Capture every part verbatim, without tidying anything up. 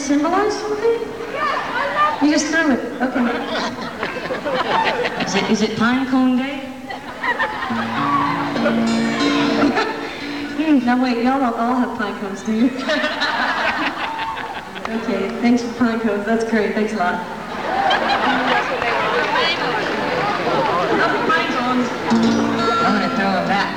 symbolize something? You just threw it. Okay. Is it, is it Pine Cone Day? Hmm, now wait, y'all don't all have pine cones, do you? Okay, thanks for pine cones. That's great. Thanks a lot. Pine cones. I'm gonna throw them back.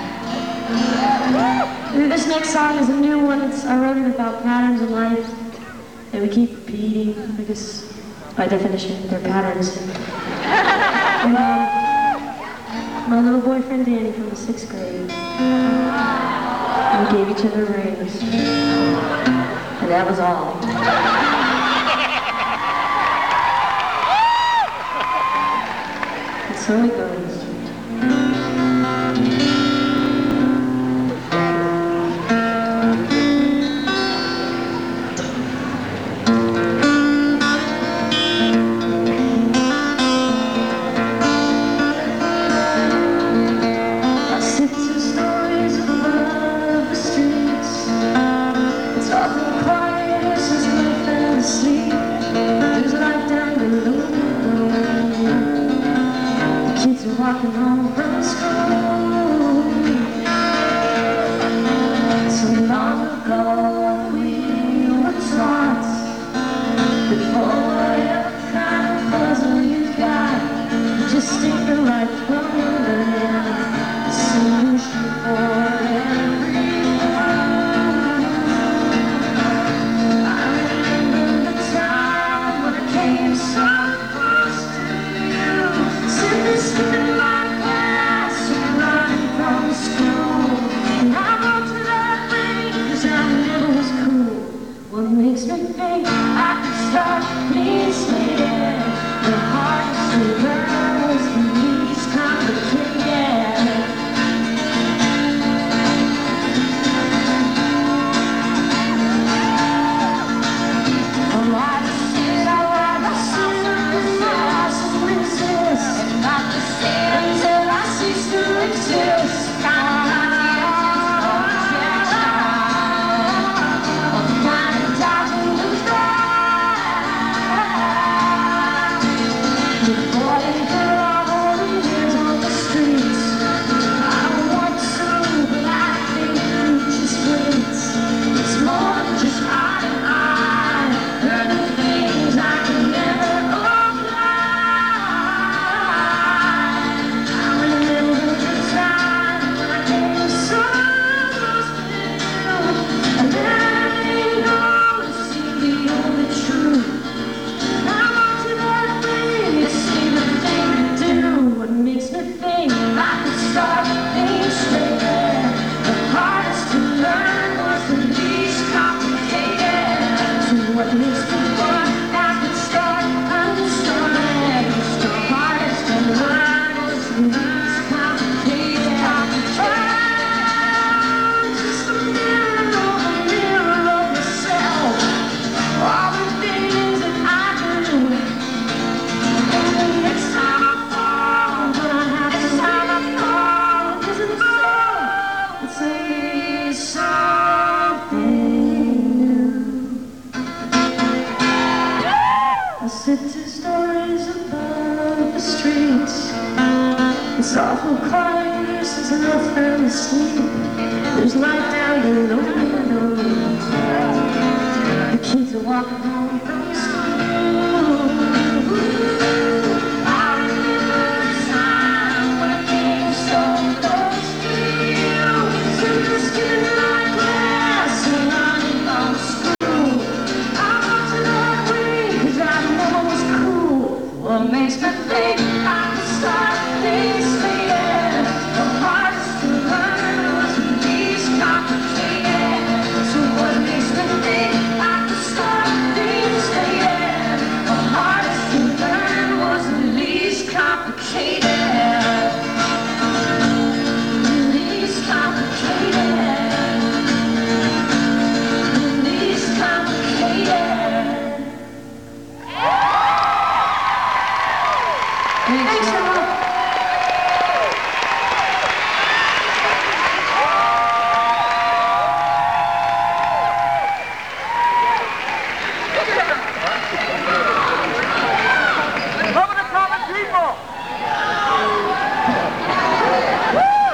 This next song is a new one. It's, I wrote it about patterns in life that we keep repeating because, by definition, they're patterns. And, um, my little boyfriend Danny from the sixth grade, we gave each other rings, and that was all. And so it goes. Walking home from school. So long ago we were taught before every kind of puzzle you got, just stick the right formula in, the solution for every problem. I remember the time when I came so close to you, sitting, sitting makes me think I could start please me. The hardest to learn was the least complicated. Oh, I sit, oh, I sit, and resist, and not to sit until I cease to exist. City stories above the streets. It's awful quiet since I fell asleep. There's light down below the window. The kids are walking home from school.